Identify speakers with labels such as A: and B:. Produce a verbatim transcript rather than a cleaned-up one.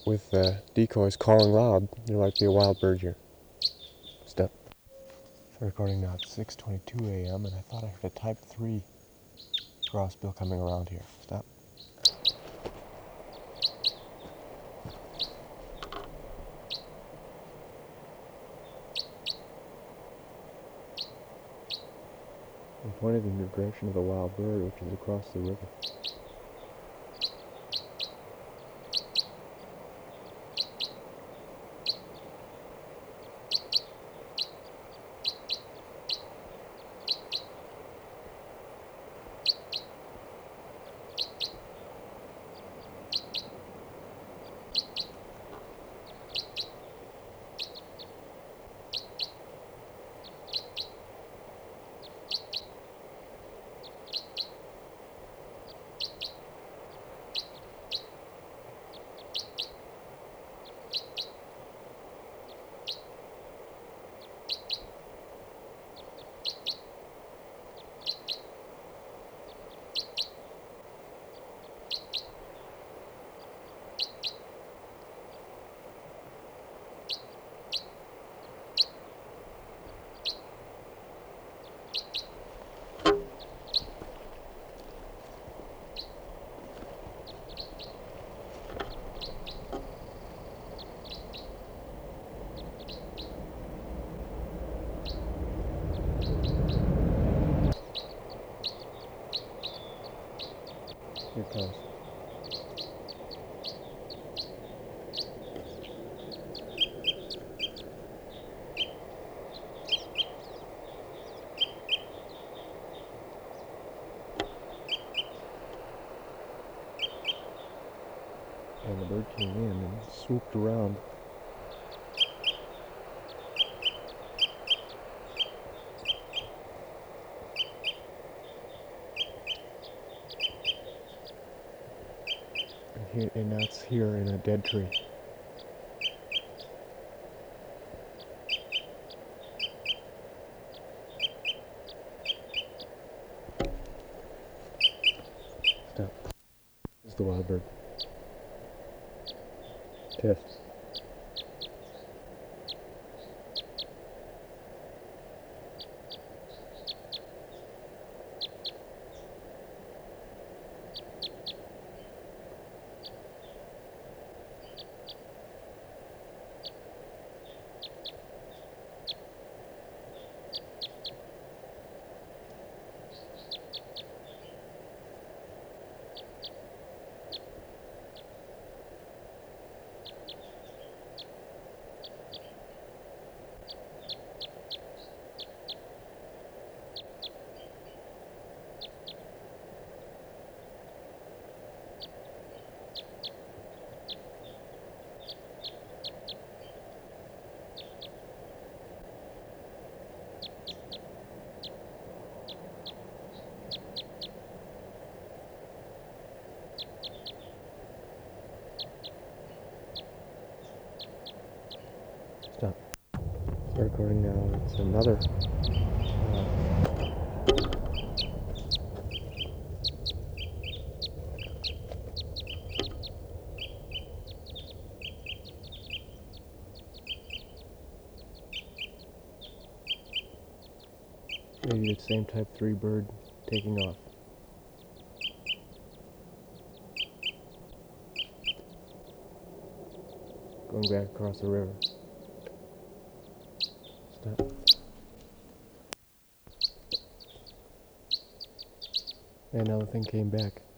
A: with uh, decoys calling loud, there might be a wild bird here. Step. So recording now at six twenty-two a m and I thought I heard a type three crossbill coming around here. Stop. I'm pointed in the direction of the wild bird, which is across the river. Here it comes. And the bird came in and swooped around. And, here, and now it's here in a dead tree. Stop. This is the wild bird. Test. Stop. Start recording now. It's another. Uh, maybe the same type three bird taking off. Going back across the river. Stop. And another thing came back.